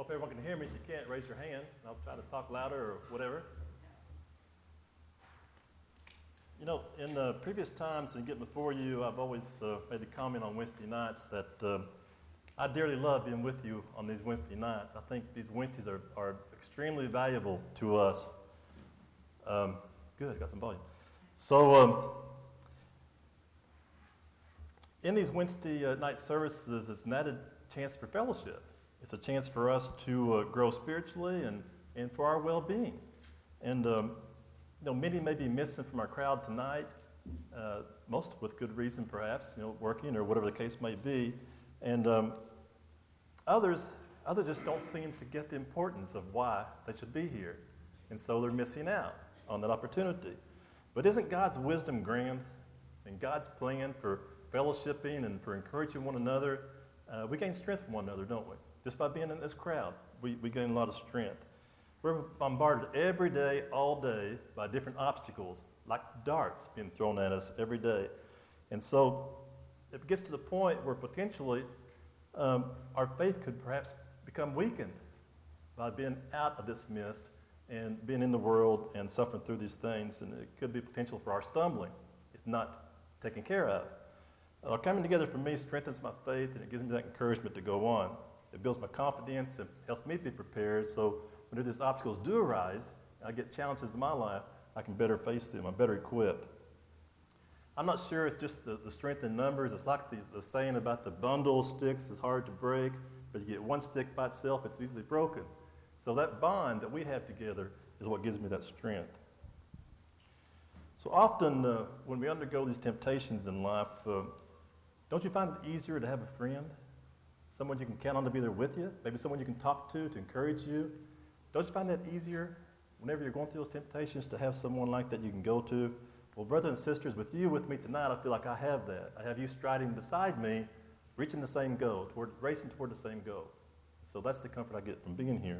Hope everyone can hear me. If you can't, raise your hand, and I'll try to talk louder or whatever. You know, in previous times and getting before you, I've always made the comment on Wednesday nights that I dearly love being with you on these Wednesday nights. I think these Wednesdays are extremely valuable to us. Good, got some volume. So, in these Wednesday night services, it's an added chance for fellowship. It's a chance for us to grow spiritually and for our well-being. And many may be missing from our crowd tonight, most with good reason perhaps, working or whatever the case may be. And others just don't seem to get the importance of why they should be here. And so they're missing out on that opportunity. But isn't God's wisdom grand? And God's plan for fellowshipping and for encouraging one another, we gain strength from one another, don't we? Just by being in this crowd, we gain a lot of strength. We're bombarded every day, all day, by different obstacles, like darts being thrown at us every day. And so it gets to the point where potentially our faith could perhaps become weakened by being out of this mist and being in the world and suffering through these things. And it could be potential for our stumbling if not taken care of. Coming together for me strengthens my faith, and it gives me that encouragement to go on. It builds my confidence and helps me be prepared, so when these obstacles do arise, and I get challenges in my life, I can better face them. I'm better equipped. I'm not sure it's just the strength in numbers. It's like the saying about the bundle of sticks is hard to break, but you get one stick by itself, it's easily broken. So that bond that we have together is what gives me that strength. So often when we undergo these temptations in life, don't you find it easier to have a friend? Someone you can count on to be there with you? Maybe someone you can talk to encourage you? Don't you find that easier whenever you're going through those temptations to have someone like that you can go to? Well, brothers and sisters, with me tonight, I feel like I have that. I have you striding beside me, reaching the same goal, racing toward the same goals. So that's the comfort I get from being here.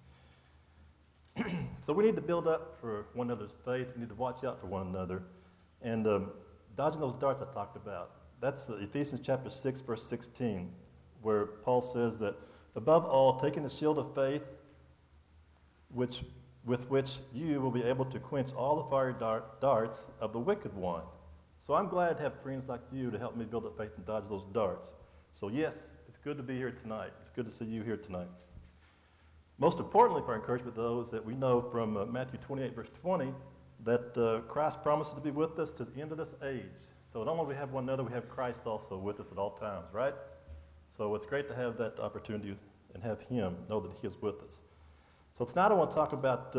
So we need to build up for one another's faith. We need to watch out for one another. And dodging those darts I talked about. That's Ephesians chapter 6, verse 16, where Paul says that, above all, taking the shield of faith, with which you will be able to quench all the fiery darts of the wicked one. So I'm glad to have friends like you to help me build up faith and dodge those darts. So yes, it's good to be here tonight. It's good to see you here tonight. Most importantly for our encouragement, though, is that we know from Matthew 28, verse 20, that Christ promises to be with us to the end of this age. So not only do we have one another, we have Christ also with us at all times, right? So it's great to have that opportunity and have Him know that He is with us. So tonight I want to talk about,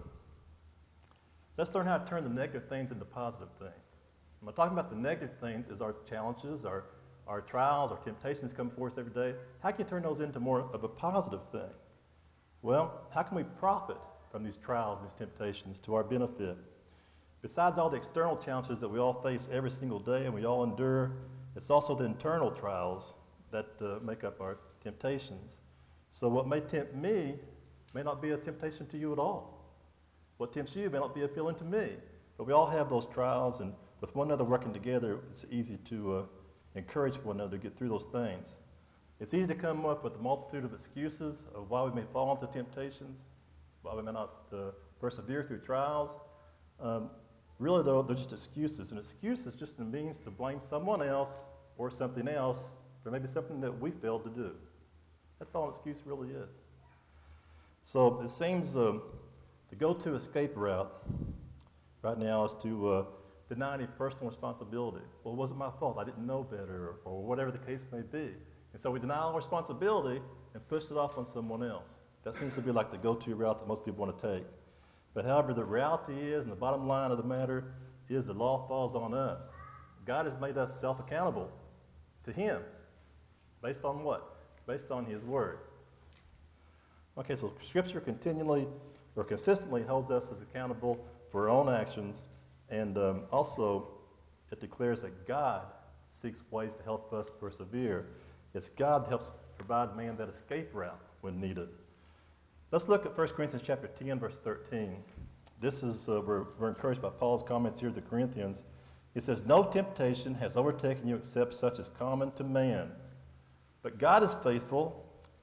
let's learn how to turn the negative things into positive things. When I'm talking about the negative things is our challenges, our trials, our temptations come before us every day. How can you turn those into more of a positive thing? Well, how can we profit from these trials and these temptations to our benefit? Besides all the external challenges that we all face every single day and we all endure, it's also the internal trials that make up our temptations. So what may tempt me may not be a temptation to you at all. What tempts you may not be appealing to me. But we all have those trials, and with one another working together, it's easy to encourage one another to get through those things. It's easy to come up with a multitude of excuses of why we may fall into temptations, why we may not persevere through trials. Really, though, they're just excuses. An excuse is just a means to blame someone else or something else for maybe something that we failed to do. That's all an excuse really is. So it seems the go-to escape route right now is to deny any personal responsibility. Well, it wasn't my fault. I didn't know better, or whatever the case may be. And so we deny all responsibility and push it off on someone else. That seems to be like the go-to route that most people want to take. But however, the reality is, and the bottom line of the matter, is the law falls on us. God has made us self-accountable to Him. Based on what? Based on His Word. Okay, so Scripture continually or consistently holds us as accountable for our own actions, and also it declares that God seeks ways to help us persevere. It's God that helps provide man that escape route when needed. Let's look at 1 Corinthians chapter 10, verse 13. This is, we're encouraged by Paul's comments here to the Corinthians. He says, "No temptation has overtaken you except such as common to man. But God is faithful,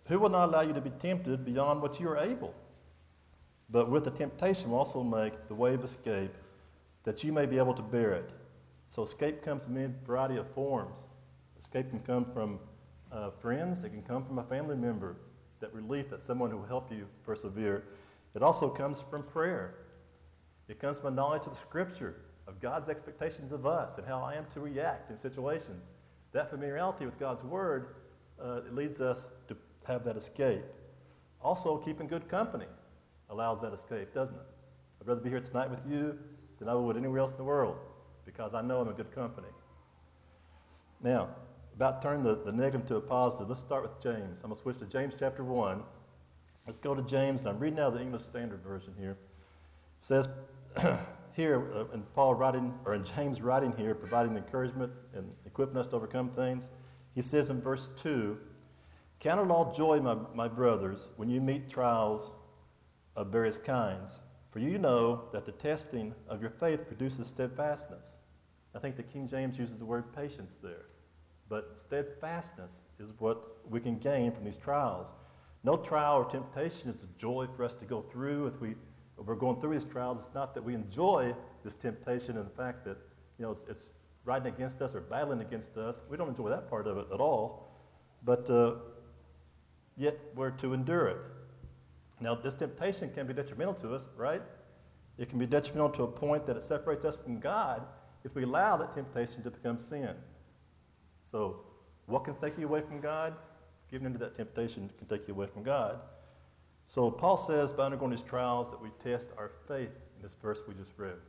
Who will not allow you to be tempted beyond what you are able? But with the temptation will also make the way of escape, that you may be able to bear it. So escape comes in a variety of forms. Escape can come from friends. It can come from a family member. That relief, that someone who will help you persevere. It also comes from prayer. It comes from a knowledge of the Scripture, of God's expectations of us, and how I am to react in situations. That familiarity with God's Word, it leads us to have that escape. Also, keeping good company allows that escape, doesn't it? I'd rather be here tonight with you than I would anywhere else in the world, because I know I'm in good company. Now, about turning the negative to a positive, let's start with James. I'm going to switch to James chapter 1. Let's go to James, and I'm reading out of the English Standard Version here. It says here, in James writing here, providing encouragement and equipping us to overcome things, he says in verse 2, "Count it all joy, my brothers, when you meet trials of various kinds, for you know that the testing of your faith produces steadfastness." I think the King James uses the word patience there. But steadfastness is what we can gain from these trials. No trial or temptation is a joy for us to go through. If we're going through these trials, it's not that we enjoy this temptation and the fact that it's riding against us or battling against us. We don't enjoy that part of it at all. But yet we're to endure it. Now, this temptation can be detrimental to us, right? It can be detrimental to a point that it separates us from God if we allow that temptation to become sin. So, what can take you away from God? Giving into that temptation can take you away from God. So, Paul says, by undergoing these trials, that we test our faith in this verse we just read.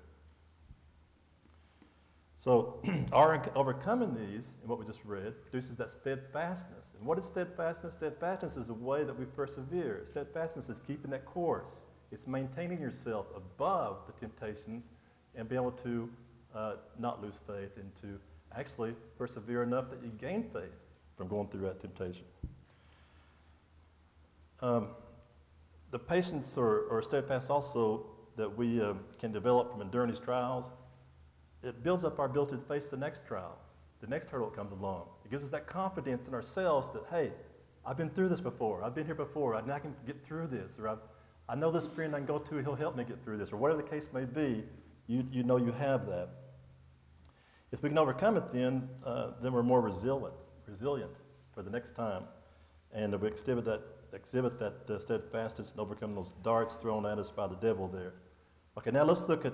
So, our overcoming these, in what we just read, produces that steadfastness. And what is steadfastness? Steadfastness is a way that we persevere. Steadfastness is keeping that course. It's maintaining yourself above the temptations and be able to not lose faith and to actually persevere enough that you gain faith from going through that temptation. The patience or steadfast also that we can develop from enduring these trials, it builds up our ability to face the next trial, the next hurdle that comes along. It gives us that confidence in ourselves that, hey, I've been through this before. I've been here before. I can get through this. Or I know this friend I can go to. He'll help me get through this. Or whatever the case may be, you know you have that. If we can overcome it, then we're more resilient for the next time, and we exhibit that steadfastness and overcome those darts thrown at us by the devil there. Okay, now let's look at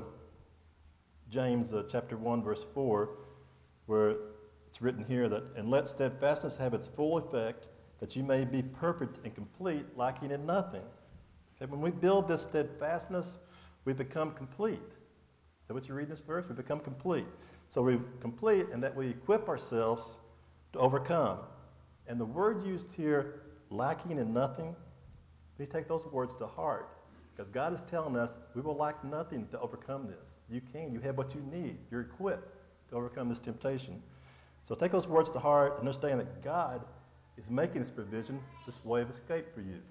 James chapter 1, verse 4, where it's written here that, "And let steadfastness have its full effect, that you may be perfect and complete, lacking in nothing." Okay, when we build this steadfastness, we become complete. Is that what you read in this verse? We become complete. So we complete and that we equip ourselves to overcome. And the word used here, lacking in nothing, we take those words to heart. Because God is telling us we will lack nothing to overcome this. You have what you need. You're equipped to overcome this temptation. So take those words to heart and understand that God is making this provision, this way of escape for you.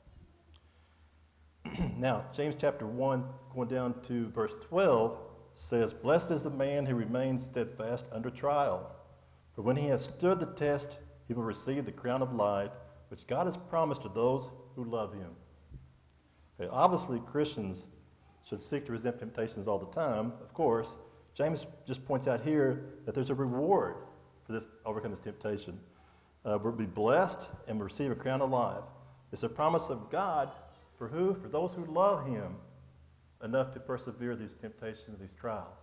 Now, James chapter 1, going down to verse 12, says, "Blessed is the man who remains steadfast under trial. For when he has stood the test, he will receive the crown of life, which God has promised to those who love him." Okay, obviously, Christians should seek to resist temptations all the time, of course. James just points out here that there's a reward for this overcome this temptation. We'll be blessed and we'll receive a crown of life. It's a promise of God for who? For those who love him enough to persevere these temptations, these trials.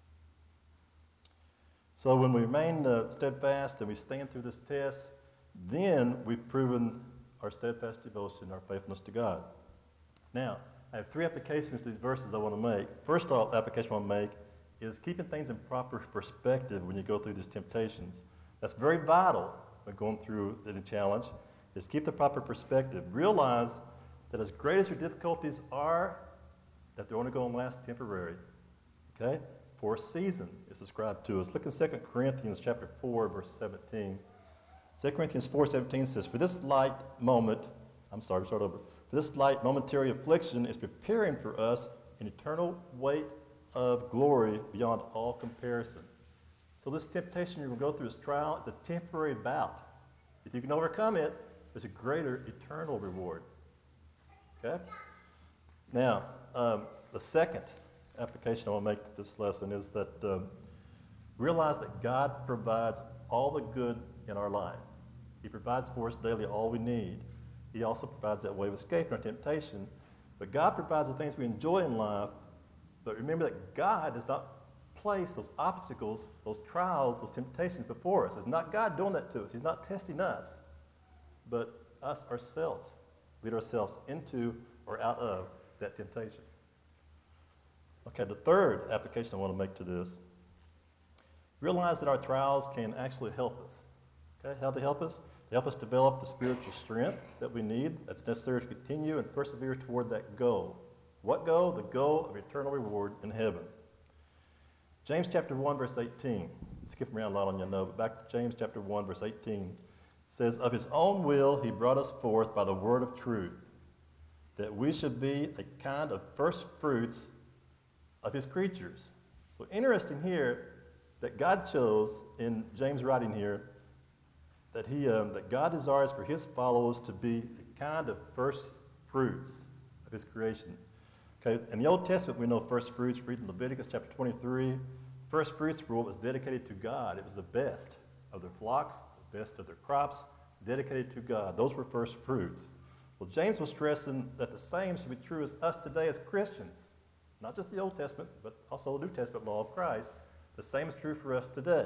So when we remain steadfast and we stand through this test, then we've proven our steadfast devotion, our faithfulness to God. Now, I have three applications to these verses I want to make. First application I want to make is keeping things in proper perspective when you go through these temptations. That's very vital when going through any challenge, is keep the proper perspective. Realize that as great as your difficulties are, that they're only going to last temporary. Okay? For a season is described to us. Look in 2 Corinthians chapter 4, verse 17. 2 Corinthians 4:17 says, For this light momentary affliction is preparing for us an eternal weight of glory beyond all comparison. So this temptation you're going to go through, this trial, is a temporary bout. If you can overcome it, there's a greater eternal reward. Okay? Now, the second application I want to make to this lesson is that realize that God provides all the good in our life. He provides for us daily all we need. He also provides that way of escape in our temptation. But God provides the things we enjoy in life. But remember that God does not place those obstacles, those trials, those temptations before us. It's not God doing that to us. He's not testing us, but us ourselves. Lead ourselves into or out of that temptation. Okay, the third application I want to make to this, realize that our trials can actually help us. Okay, how do they help us? They help us develop the spiritual strength that we need that's necessary to continue and persevere toward that goal. What goal? The goal of eternal reward in heaven. James chapter 1, verse 18. Skipping around a lot on your note, but back to James chapter 1, verse 18. Says, of his own will he brought us forth by the word of truth, that we should be a kind of first fruits of his creatures. So interesting here that God chose in James' writing here that that God desires for his followers to be a kind of first fruits of his creation. Okay, in the Old Testament we know first fruits. Read in Leviticus chapter 23. First fruits were what was dedicated to God. It was the best of their flocks, the best of their crops, dedicated to God. Those were first fruits. Well, James was stressing that the same should be true as us today as Christians. Not just the Old Testament, but also the New Testament law of Christ. The same is true for us today.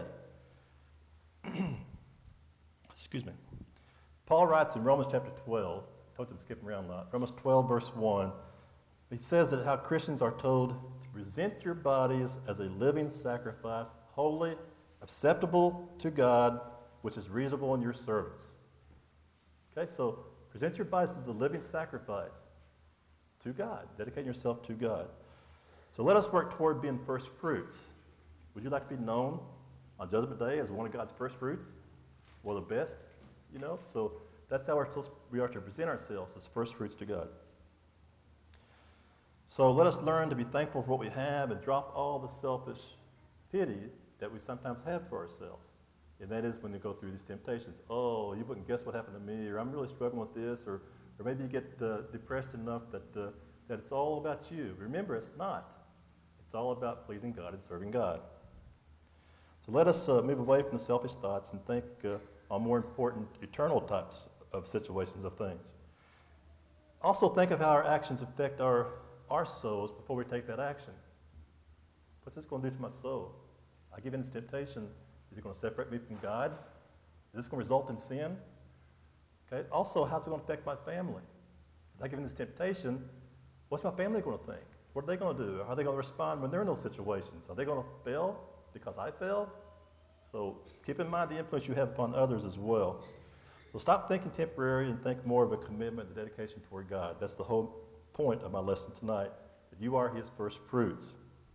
Excuse me. Paul writes in Romans chapter 12, I told you I'm skipping around a lot, Romans 12, verse 1, he says that how Christians are told to present your bodies as a living sacrifice, holy, acceptable to God, which is reasonable in your service. Okay, so present your bodies as a living sacrifice to God, dedicating yourself to God. So let us work toward being first fruits. Would you like to be known on Judgment Day as one of God's first fruits? Or the best, you know? So that's how we are to present ourselves as first fruits to God. So let us learn to be thankful for what we have and drop all the selfish pity that we sometimes have for ourselves. And that is when we go through these temptations. Oh, you wouldn't guess what happened to me, or I'm really struggling with this, or maybe you get depressed enough that it's all about you. Remember, it's not. It's all about pleasing God and serving God. So let us move away from the selfish thoughts and think on more important eternal types of situations of things. Also think of how our actions affect our souls before we take that action. What's this going to do to my soul? I give in this temptation. Is it going to separate me from God? Is this going to result in sin? Okay. Also, how's it going to affect my family? If I give in this temptation, what's my family going to think? What are they going to do? How are they going to respond when they're in those situations? Are they going to fail because I failed? So keep in mind the influence you have upon others as well. So stop thinking temporary and think more of a commitment and dedication toward God. That's the whole point of my lesson tonight, that you are his first fruits.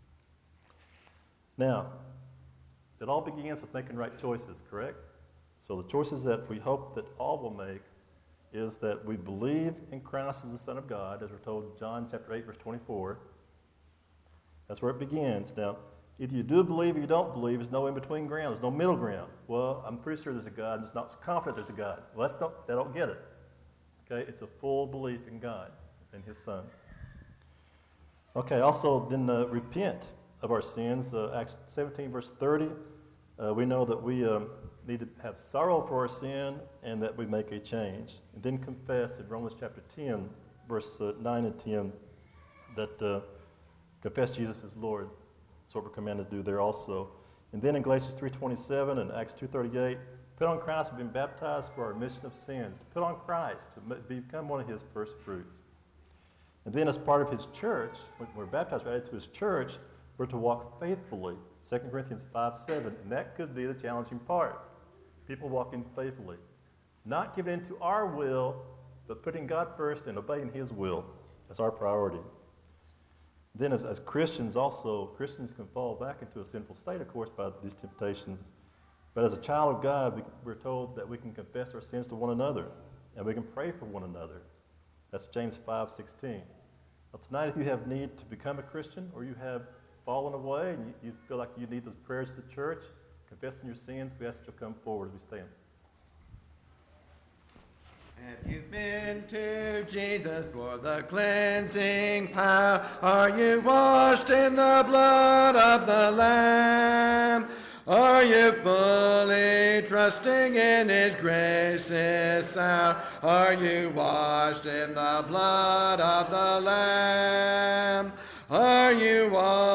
Now, it all begins with making right choices, correct? So the choices that we hope that all will make is that we believe in Christ as the Son of God, as we're told in John chapter 8, verse 24. That's where it begins. Now, either you do believe or you don't believe. There's no in-between ground. There's no middle ground. Well, I'm pretty sure there's a God. I'm just not confident there's a God. Well, they don't get it. Okay, it's a full belief in God and his Son. Okay, also then repent of our sins. Acts 17, verse 30. We know that we need to have sorrow for our sin and that we make a change. And then confess in Romans chapter 10, verse 9 and 10, that confess Jesus as Lord. That's what we're commanded to do there also. And then in Galatians 3:27 and Acts 2:38, put on Christ and been baptized for our remission of sins. To put on Christ, to become one of his first fruits. And then as part of his church, when we're baptized, we're added to his church, we're to walk faithfully. 2 Corinthians 5:7, and that could be the challenging part. People walking faithfully. Not giving in to our will, but putting God first and obeying his will as our priority. Then as Christians also, Christians can fall back into a sinful state, of course, by these temptations. But as a child of God, we're told that we can confess our sins to one another, and we can pray for one another. That's James 5:16. Now tonight, if you have need to become a Christian, or you have fallen away, and you feel like you need those prayers of the church, confessing your sins, we ask that you'll come forward as we stand. Have you been to Jesus for the cleansing power? Are you washed in the blood of the Lamb? Are you fully trusting in his grace this hour? Are you washed in the blood of the Lamb? Are you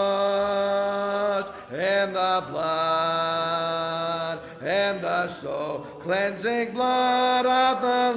washed in the blood and the soul cleansing blood of the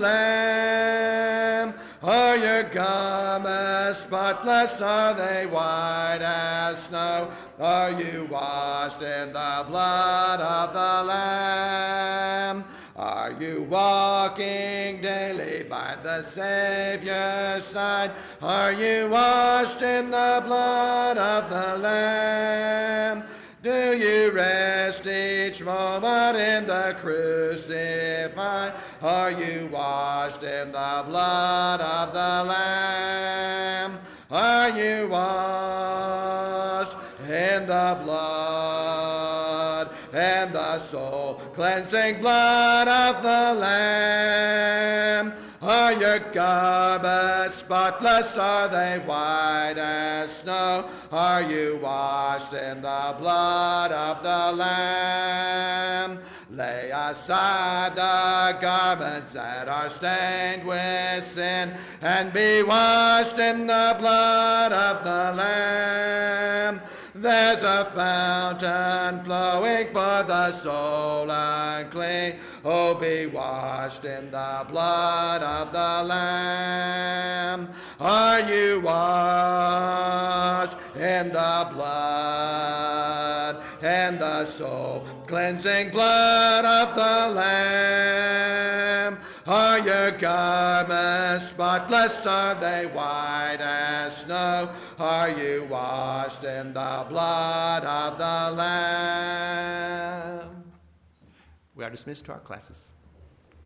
Lamb? Are your garments spotless? Are they white as snow? Are you washed in the blood of the Lamb? Are you walking daily by the Savior's side? Are you washed in the blood of the Lamb? Do you rest each moment in the crucified? Are you washed in the blood of the Lamb? Are you washed in the blood and the soul cleansing blood of the Lamb? Are your garments spotless? Are they white as snow? Are you washed in the blood of the Lamb? Lay aside the garments that are stained with sin and be washed in the blood of the Lamb. There's a fountain flowing for the soul unclean. Oh, be washed in the blood of the Lamb. Are you washed in the blood and the soul cleansing blood of the Lamb? Are your garments spotless? Are they white as snow? Are you washed in the blood of the Lamb? We are dismissed to our classes.